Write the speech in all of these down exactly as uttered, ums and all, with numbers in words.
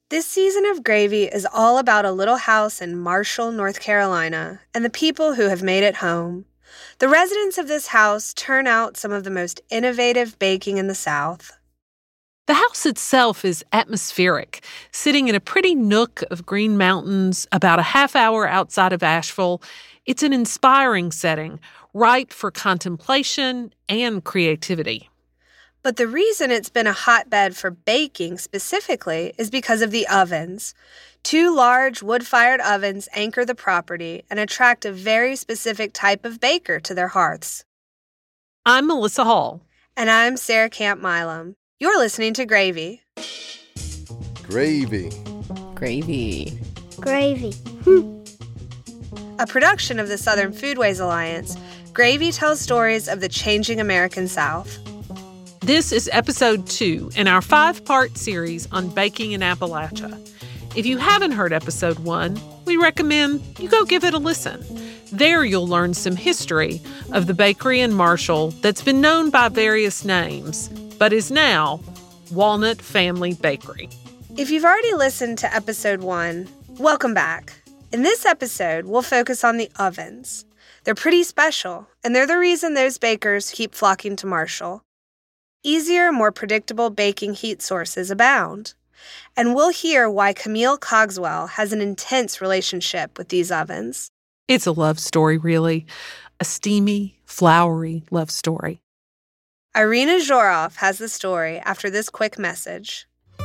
This season of Gravy is all about a little house in Marshall, North Carolina, and the people who have made it home. The residents of this house turn out some of the most innovative baking in the South. The house itself is atmospheric, sitting in a pretty nook of green mountains about a half hour outside of Asheville. It's an inspiring setting, ripe for contemplation and creativity. But the reason it's been a hotbed for baking specifically is because of the ovens. Two large wood-fired ovens anchor the property and attract a very specific type of baker to their hearths. I'm Melissa Hall. And I'm Sarah Camp Milam. You're listening to Gravy. Gravy. Gravy. Gravy. A production of the Southern Foodways Alliance, Gravy tells stories of the changing American South. This is episode two in our five-part series on baking in Appalachia. If you haven't heard episode one, we recommend you go give it a listen. There you'll learn some history of the bakery in Marshall that's been known by various names, but is now Walnut Family Bakery. If you've already listened to episode one, welcome back. In this episode, we'll focus on the ovens. They're pretty special, and they're the reason those bakers keep flocking to Marshall. Easier, more predictable baking heat sources abound. And we'll hear why Camille Cogswell has an intense relationship with these ovens. It's a love story, really. A steamy, flowery love story. Irina Zhorov has the story after this quick message.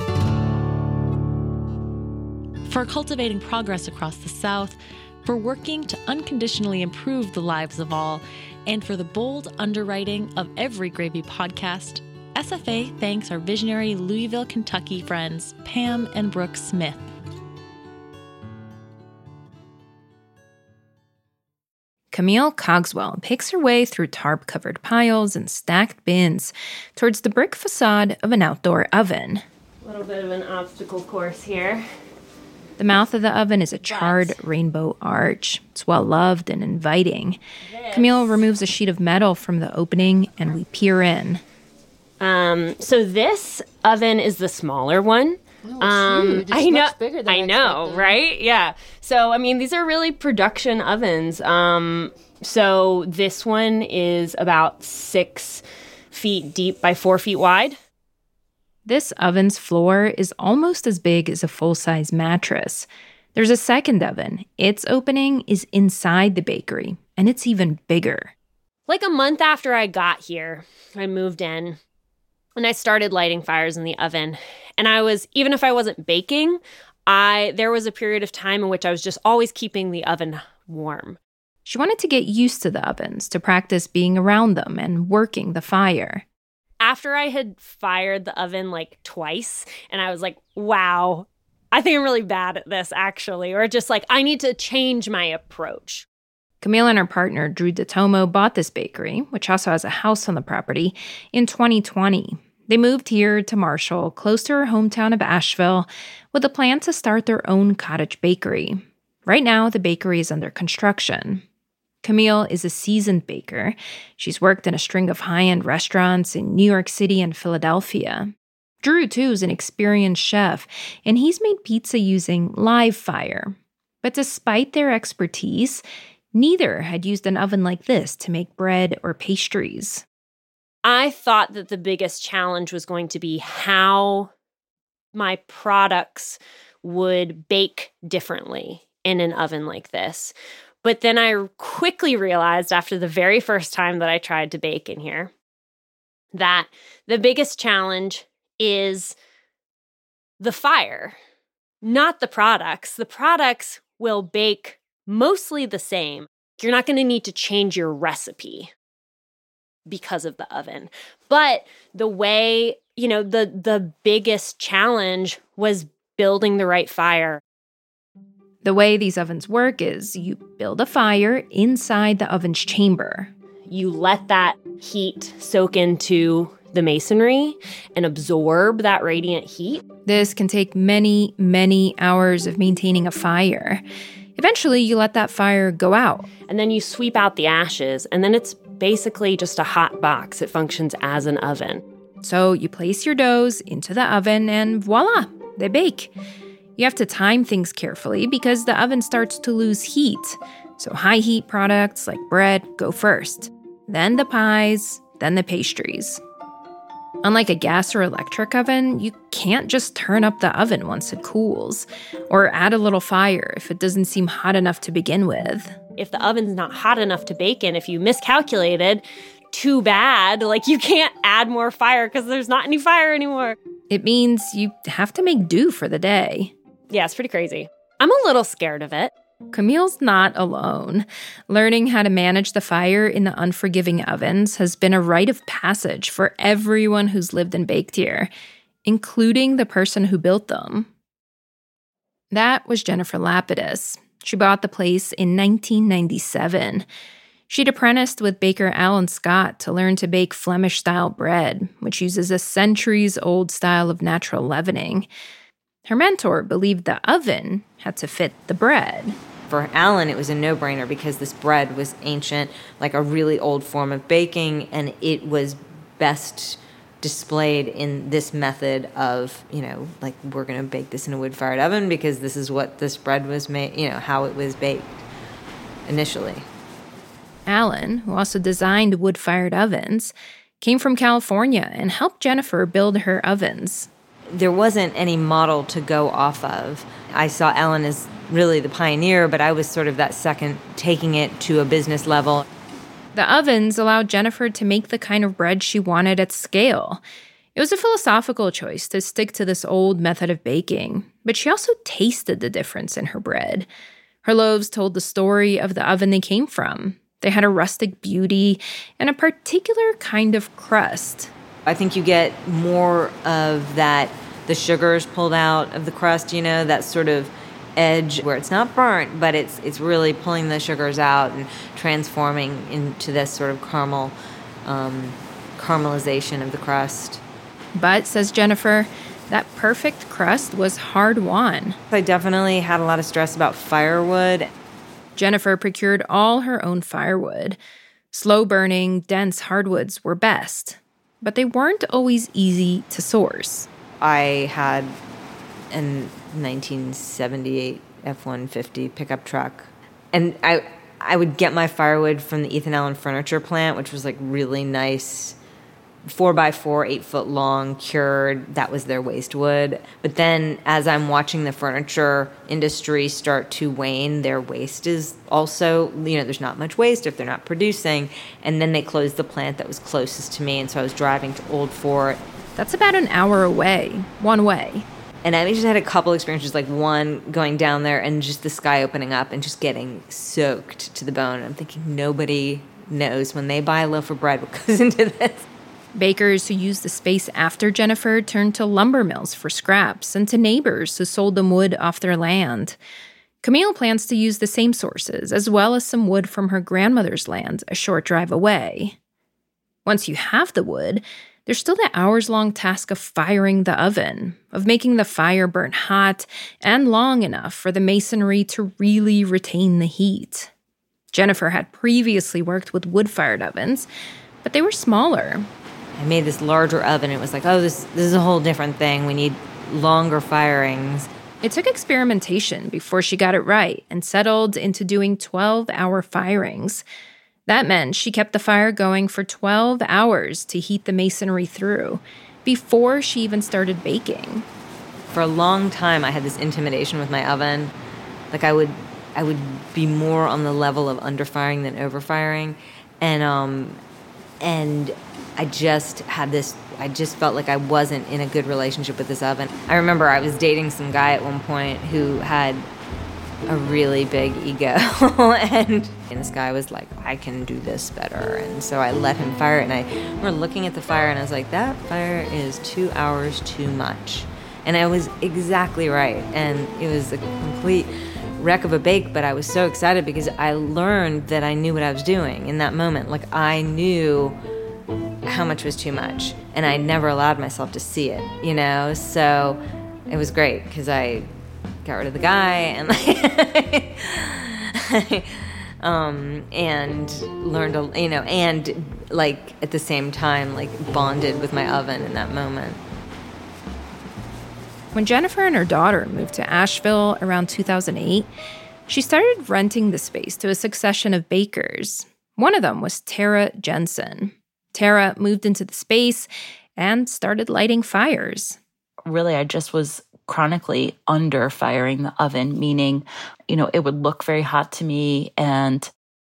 For cultivating progress across the South, for working to unconditionally improve the lives of all, and for the bold underwriting of every Gravy podcast, S F A thanks our visionary Louisville, Kentucky friends, Pam and Brooke Smith. Camille Cogswell picks her way through tarp-covered piles and stacked bins towards the brick facade of an outdoor oven. A little bit of an obstacle course here. The mouth of the oven is a charred rainbow arch. It's well-loved and inviting. This. Camille removes a sheet of metal from the opening, and we peer in. Um, so this oven is the smaller one. Oh, it's um, huge. It's I know, much bigger than I I know, expected. right? Yeah. So, I mean, these are really production ovens. Um, so this one is about six feet deep by four feet wide. This oven's floor is almost as big as a full-size mattress. There's a second oven. Its opening is inside the bakery, and it's even bigger. Like a month after I got here, I moved in. And I started lighting fires in the oven. And I was, even if I wasn't baking, I there was a period of time in which I was just always keeping the oven warm. She wanted to get used to the ovens, to practice being around them and working the fire. After I had fired the oven like twice, and I was like, wow, I think I'm really bad at this, actually. Or just like, I need to change my approach. Camille and her partner, Drew DeTomo, bought this bakery, which also has a house on the property, in twenty twenty. They moved here to Marshall, close to her hometown of Asheville, with a plan to start their own cottage bakery. Right now, the bakery is under construction. Camille is a seasoned baker. She's worked in a string of high-end restaurants in New York City and Philadelphia. Drew, too, is an experienced chef, and he's made pizza using live fire. But despite their expertise, neither had used an oven like this to make bread or pastries. I thought that the biggest challenge was going to be how my products would bake differently in an oven like this. But then I quickly realized after the very first time that I tried to bake in here that the biggest challenge is the fire, not the products. The products will bake mostly the same. You're not going to need to change your recipe because of the oven. But the way, you know, the the biggest challenge was building the right fire. The way these ovens work is you build a fire inside the oven's chamber. You let that heat soak into the masonry and absorb that radiant heat. This can take many, many hours of maintaining a fire. Eventually, you let that fire go out. And then you sweep out the ashes, and then it's basically just a hot box. It functions as an oven. So you place your doughs into the oven, and voila, they bake. You have to time things carefully because the oven starts to lose heat. So high heat products like bread go first, then the pies, then the pastries. Unlike a gas or electric oven, you can't just turn up the oven once it cools, or add a little fire if it doesn't seem hot enough to begin with. If the oven's not hot enough to bake in, if you miscalculated, too bad. Like, you can't add more fire because there's not any fire anymore. It means you have to make do for the day. Yeah, it's pretty crazy. I'm a little scared of it. Camille's not alone. Learning how to manage the fire in the unforgiving ovens has been a rite of passage for everyone who's lived and baked here, including the person who built them. That was Jennifer Lapidus. She bought the place in nineteen ninety-seven. She'd apprenticed with baker Alan Scott to learn to bake Flemish-style bread, which uses a centuries-old style of natural leavening. Her mentor believed the oven had to fit the bread. For Alan, it was a no-brainer because this bread was ancient, like a really old form of baking, and it was best displayed in this method of, you know, like, we're going to bake this in a wood-fired oven because this is what this bread was made, you know, how it was baked initially. Alan, who also designed wood-fired ovens, came from California and helped Jennifer build her ovens. There wasn't any model to go off of. I saw Alan as really the pioneer, but I was sort of that second, taking it to a business level. The ovens allowed Jennifer to make the kind of bread she wanted at scale. It was a philosophical choice to stick to this old method of baking, but she also tasted the difference in her bread. Her loaves told the story of the oven they came from. They had a rustic beauty and a particular kind of crust. I think you get more of that, the sugars pulled out of the crust, you know, that sort of edge where it's not burnt, but it's it's really pulling the sugars out and transforming into this sort of caramel, um, caramelization of the crust. But, says Jennifer, that perfect crust was hard-won. I definitely had a lot of stress about firewood. Jennifer procured all her own firewood. Slow-burning, dense hardwoods were best, but they weren't always easy to source. I had a nineteen seventy-eight F one fifty pickup truck, and I I would get my firewood from the Ethan Allen Furniture Plant, which was like really nice, four by four, eight foot long, cured. That was their waste wood. But then as I'm watching the furniture industry start to wane, their waste is also, you know, there's not much waste if they're not producing. And then they closed the plant that was closest to me, and so I was driving to Old Fort. That's about an hour away, one way. And I just had a couple experiences, like one going down there and just the sky opening up and just getting soaked to the bone. And I'm thinking nobody knows when they buy a loaf of bread what goes into this. Bakers who used the space after Jennifer turned to lumber mills for scraps and to neighbors who sold them wood off their land. Camille plans to use the same sources, as well as some wood from her grandmother's land a short drive away. Once you have the wood, there's still the hours-long task of firing the oven, of making the fire burn hot and long enough for the masonry to really retain the heat. Jennifer had previously worked with wood-fired ovens, but they were smaller. I made this larger oven. It was like, oh, this this is a whole different thing. We need longer firings. It took experimentation before she got it right and settled into doing twelve-hour firings. That meant she kept the fire going for twelve hours to heat the masonry through, before she even started baking. For a long time, I had this intimidation with my oven. Like, I would I would be more on the level of underfiring than overfiring. And, um, and I just had this, I just felt like I wasn't in a good relationship with this oven. I remember I was dating some guy at one point who had a really big ego, and, and this guy was like, I can do this better. And so I let him fire it, and I remember looking at the fire, and I was like, that fire is two hours too much. And I was exactly right, and it was a complete wreck of a bake, but I was so excited because I learned that I knew what I was doing in that moment. Like, I knew how much was too much, and I never allowed myself to see it, you know? So it was great because I got rid of the guy and um, and learned, a, you know, and like at the same time, like bonded with my oven in that moment. When Jennifer and her daughter moved to Asheville around two thousand eight, she started renting the space to a succession of bakers. One of them was Tara Jensen. Tara moved into the space and started lighting fires. Really, I just was chronically under firing the oven, meaning, you know, it would look very hot to me, and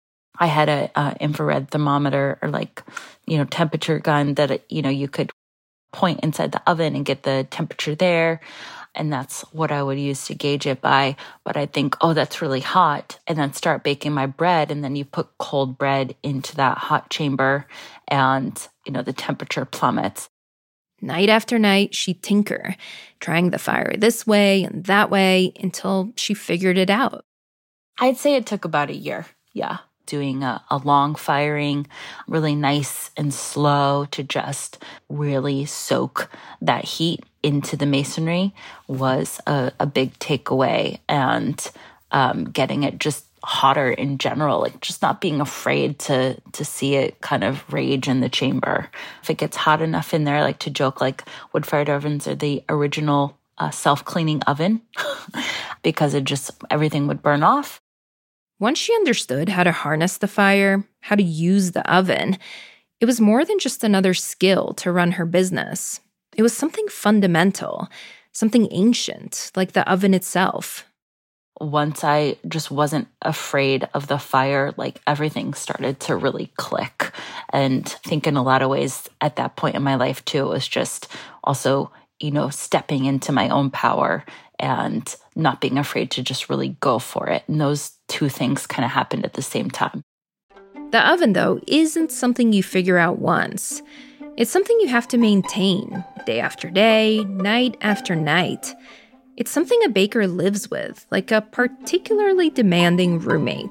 I had a, a infrared thermometer or like, you know, temperature gun that, you know, you could point inside the oven and get the temperature there. And that's what I would use to gauge it by. But I think, oh, that's really hot. And then start baking my bread. And then you put cold bread into that hot chamber and, you know, the temperature plummets. Night after night, she'd tinker, trying the fire this way and that way until she figured it out. I'd say it took about a year. Yeah. Doing a, a long firing, really nice and slow to just really soak that heat into the masonry was a, a big takeaway. And um, getting it just hotter in general, like just not being afraid to to see it kind of rage in the chamber. If it gets hot enough in there, I like to joke like wood-fired ovens are the original uh, self-cleaning oven because it just, everything would burn off. Once she understood how to harness the fire, how to use the oven, it was more than just another skill to run her business. It was something fundamental, something ancient, like the oven itself. Once I just wasn't afraid of the fire, like everything started to really click. And I think in a lot of ways at that point in my life too, it was just also, you know, stepping into my own power and not being afraid to just really go for it. And those two things kind of happened at the same time. The oven, though, isn't something you figure out once. It's something you have to maintain day after day, night after night. It's something a baker lives with, like a particularly demanding roommate.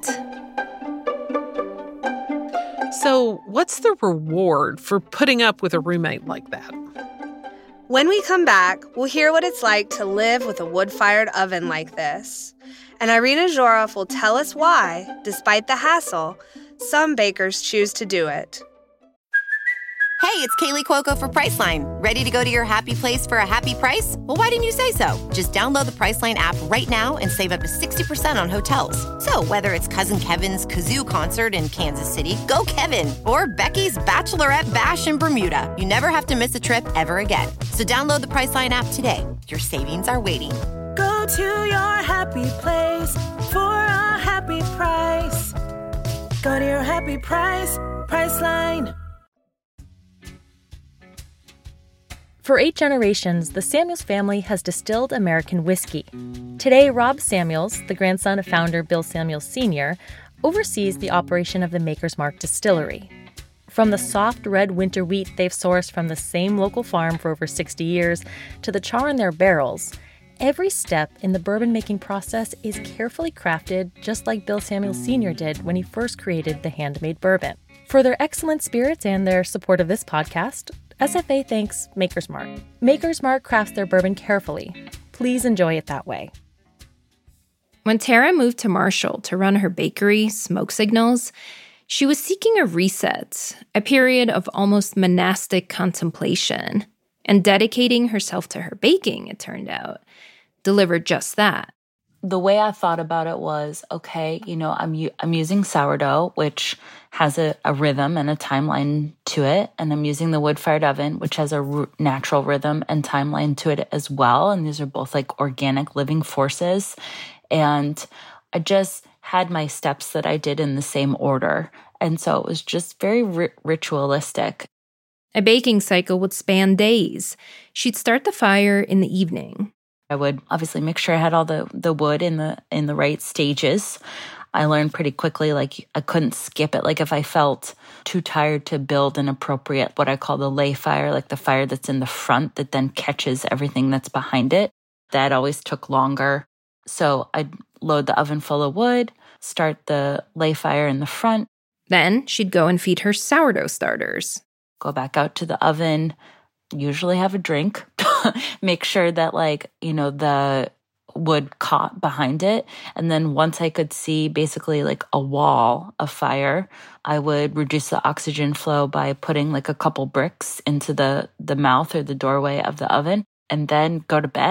So, what's the reward for putting up with a roommate like that? When we come back, we'll hear what it's like to live with a wood-fired oven like this. And Irina Zhorov will tell us why, despite the hassle, some bakers choose to do it. Hey, it's Kaylee Cuoco for Priceline. Ready to go to your happy place for a happy price? Well, why didn't you say so? Just download the Priceline app right now and save up to sixty percent on hotels. So whether it's Cousin Kevin's Kazoo Concert in Kansas City, go Kevin, or Becky's Bachelorette Bash in Bermuda, you never have to miss a trip ever again. So download the Priceline app today. Your savings are waiting. Go to your happy place for a happy price. Go to your happy price, Priceline. For eight generations, the Samuels family has distilled American whiskey. Today, Rob Samuels, the grandson of founder Bill Samuels Senior, oversees the operation of the Maker's Mark distillery. From the soft red winter wheat they've sourced from the same local farm for over sixty years to the char in their barrels, every step in the bourbon-making process is carefully crafted just like Bill Samuels Senior did when he first created the handmade bourbon. For their excellent spirits and their support of this podcast, S F A thanks Maker's Mark. Maker's Mark crafts their bourbon carefully. Please enjoy it that way. When Tara moved to Marshall to run her bakery, Smoke Signals, she was seeking a reset, a period of almost monastic contemplation. And dedicating herself to her baking, it turned out, delivered just that. The way I thought about it was, okay, you know, I'm u- I'm using sourdough, which has a, a rhythm and a timeline to it. And I'm using the wood-fired oven, which has a r- natural rhythm and timeline to it as well. And these are both like organic living forces. And I just had my steps that I did in the same order. And so it was just very ri- ritualistic. A baking cycle would span days. She'd start the fire in the evening. I would obviously make sure I had all the, the wood in the in the right stages. I learned pretty quickly, like I couldn't skip it. Like if I felt too tired to build an appropriate, what I call the lay fire, like the fire that's in the front that then catches everything that's behind it, that always took longer. So I'd load the oven full of wood, start the lay fire in the front. Then she'd go and feed her sourdough starters. Go back out to the oven, usually have a drink, make sure that like, you know, the wood caught behind it. And then once I could see basically like a wall of fire, I would reduce the oxygen flow by putting like a couple bricks into the, the mouth or the doorway of the oven and then go to bed.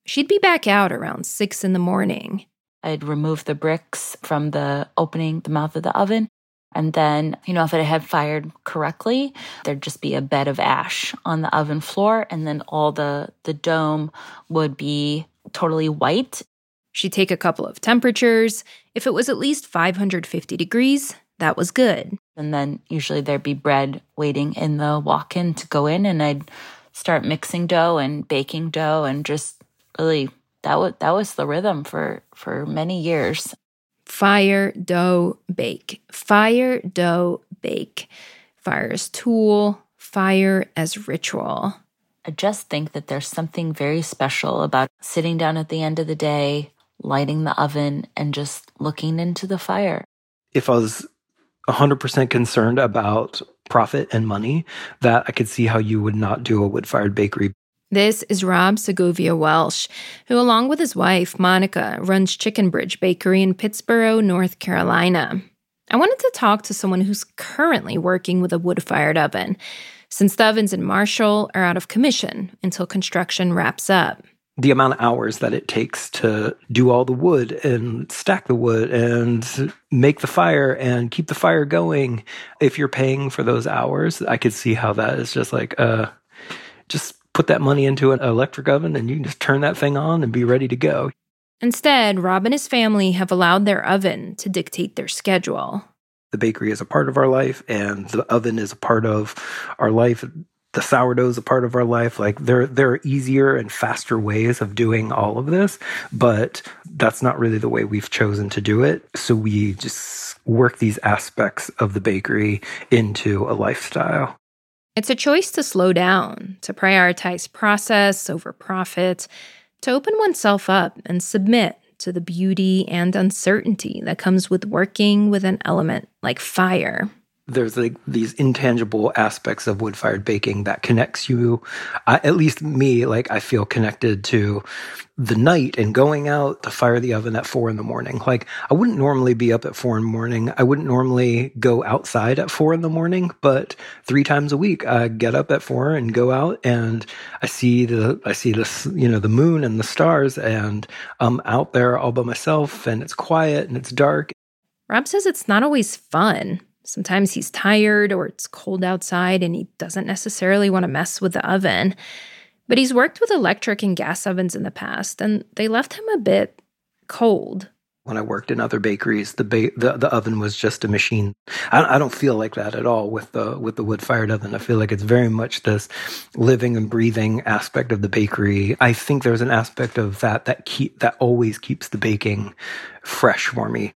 She'd be back out around six in the morning. I'd remove the bricks from the opening, the mouth of the oven. And then, you know, if it had fired correctly, there'd just be a bed of ash on the oven floor. And then all the, the dome would be totally white. She'd take a couple of temperatures. If it was at least five hundred fifty degrees, that was good. And then usually there'd be bread waiting in the walk-in to go in. And I'd start mixing dough and baking dough and just really, that was, that was the rhythm for, for many years. Fire, dough, bake. Fire, dough, bake. Fire as tool, fire as ritual. I just think that there's something very special about sitting down at the end of the day, lighting the oven, and just looking into the fire. If I was one hundred percent concerned about profit and money, that I could see how you would not do a wood-fired bakery. This is Rob Segovia Welsh, who, along with his wife, Monica, runs Chicken Bridge Bakery in Pittsboro, North Carolina. I wanted to talk to someone who's currently working with a wood-fired oven, since the ovens in Marshall are out of commission until construction wraps up. The amount of hours that it takes to do all the wood and stack the wood and make the fire and keep the fire going, if you're paying for those hours, I could see how that is just like, uh, just put that money into an electric oven and you can just turn that thing on and be ready to go. Instead, Rob and his family have allowed their oven to dictate their schedule. The bakery is a part of our life, and the oven is a part of our life. The sourdough is a part of our life. Like there, there are easier and faster ways of doing all of this, but that's not really the way we've chosen to do it. So we just work these aspects of the bakery into a lifestyle. It's a choice to slow down, to prioritize process over profit, to open oneself up and submit to the beauty and uncertainty that comes with working with an element like fire. There's like these intangible aspects of wood-fired baking that connects you, uh, at least me, like I feel connected to the night and going out to fire the oven at four in the morning. Like I wouldn't normally be up at four in the morning. I wouldn't normally go outside at four in the morning, but three times a week I get up at four and go out and I see the, I see this, you know, the moon and the stars, and I'm out there all by myself and it's quiet and it's dark. Rob says it's not always fun. Sometimes he's tired or it's cold outside and he doesn't necessarily want to mess with the oven. But he's worked with electric and gas ovens in the past, and they left him a bit cold. When I worked in other bakeries, the ba- the, the oven was just a machine. I, I don't feel like that at all with the with the wood-fired oven. I feel like it's very much this living and breathing aspect of the bakery. I think there's an aspect of that that keep that always keeps the baking fresh for me.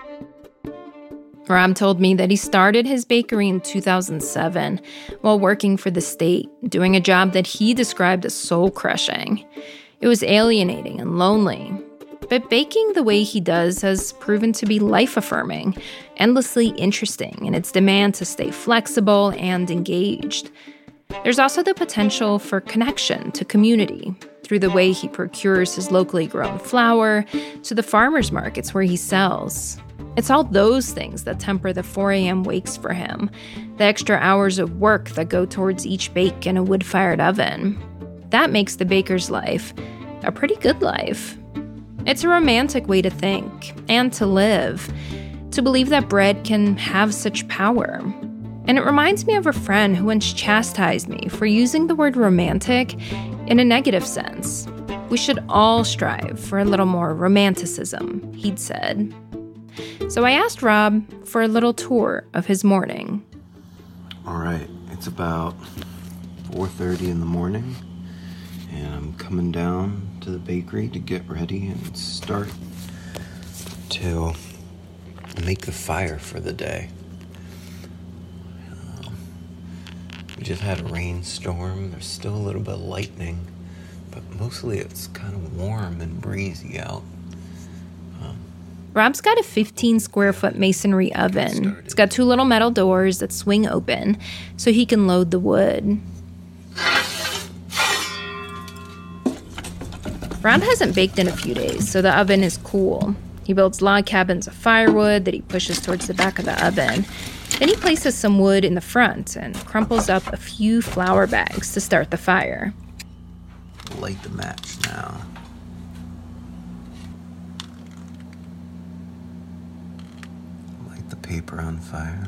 Rob told me that he started his bakery in two thousand seven while working for the state, doing a job that he described as soul-crushing. It was alienating and lonely. But baking the way he does has proven to be life-affirming, endlessly interesting in its demand to stay flexible and engaged. There's also the potential for connection to community through the way he procures his locally grown flour to the farmers markets where he sells. It's all those things that temper the four a.m. wakes for him, the extra hours of work that go towards each bake in a wood-fired oven. That makes the baker's life a pretty good life. It's a romantic way to think and to live, to believe that bread can have such power. And it reminds me of a friend who once chastised me for using the word romantic in a negative sense. We should all strive for a little more romanticism, he'd said. So I asked Rob for a little tour of his morning. All right, it's about four thirty in the morning, and I'm coming down to the bakery to get ready and start to make the fire for the day. Um, we just had a rainstorm. There's still a little bit of lightning, but mostly it's kind of warm and breezy out. Rob's got a fifteen square foot masonry oven. It's got two little metal doors that swing open so he can load the wood. Rob hasn't baked in a few days, so the oven is cool. He builds log cabins of firewood that he pushes towards the back of the oven. Then he places some wood in the front and crumples up a few flour bags to start the fire. Light the match now. paper on fire.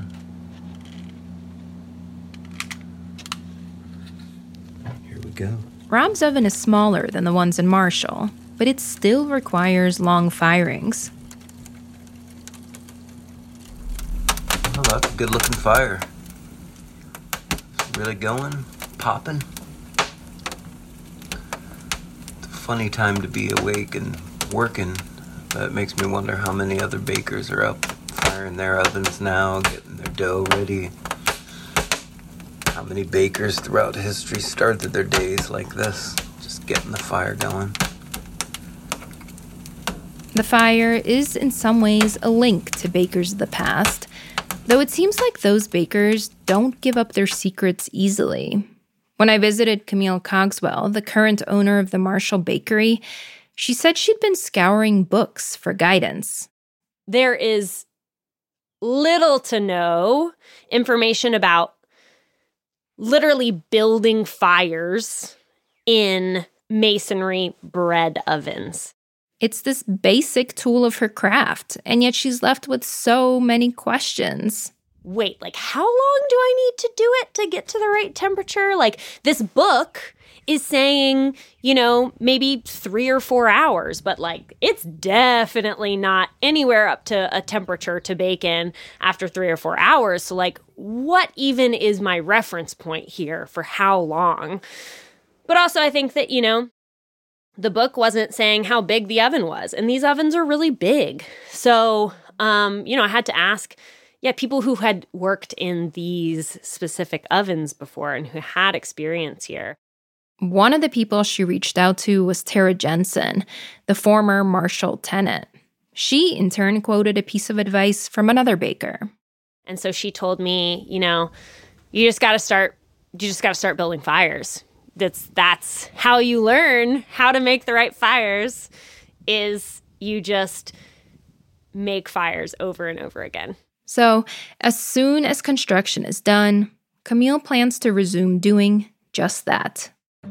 Here we go. Rob's oven is smaller than the ones in Marshall, but it still requires long firings. Well, that's a good-looking fire. It's really going, popping. It's a funny time to be awake and working. But it makes me wonder how many other bakers are up firing their ovens now, getting their dough ready. How many bakers throughout history started their days like this, just getting the fire going. The fire is in some ways a link to bakers of the past, though it seems like those bakers don't give up their secrets easily. When I visited Camille Cogswell, the current owner of the Marshall Bakery, she said she'd been scouring books for guidance. There is little to no information about literally building fires in masonry bread ovens. It's this basic tool of her craft, and yet she's left with so many questions. Wait, like how long do I need to do it to get to the right temperature? Like this book is saying, you know, maybe three or four hours, but like it's definitely not anywhere up to a temperature to bake in after three or four hours. So like what even is my reference point here for how long? But also I think that, you know, the book wasn't saying how big the oven was, and these ovens are really big. So, um, you know, I had to ask, yeah, people who had worked in these specific ovens before and who had experience here. One of the people she reached out to was Tara Jensen, the former Marshall tenant. She, in turn, quoted a piece of advice from another baker. And so she told me, you know, you just got to start, you just got to start building fires. That's that's how you learn how to make the right fires, is you just make fires over and over again. So, as soon as construction is done, Camille plans to resume doing just that.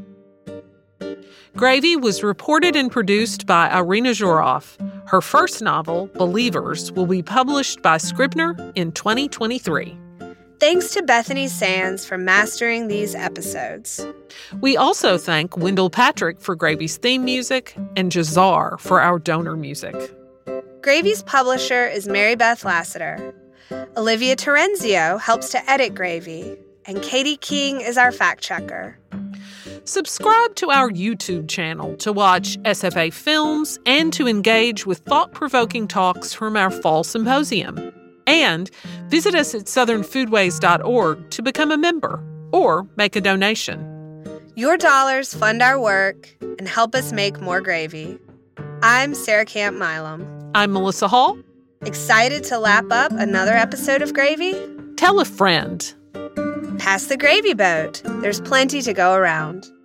Gravy was reported and produced by Irina Zhorov. Her first novel, Believers, will be published by Scribner in twenty twenty-three. Thanks to Bethany Sands for mastering these episodes. We also thank Wendell Patrick for Gravy's theme music and Jazar for our donor music. Gravy's publisher is Mary Beth Lassiter. Olivia Terenzio helps to edit Gravy, and Katie King is our fact-checker. Subscribe to our YouTube channel to watch S F A films and to engage with thought-provoking talks from our fall symposium. And visit us at southern foodways dot org to become a member or make a donation. Your dollars fund our work and help us make more gravy. I'm Sarah Camp Milam. I'm Melissa Hall. Excited to lap up another episode of Gravy? Tell a friend. Pass the gravy boat. There's plenty to go around.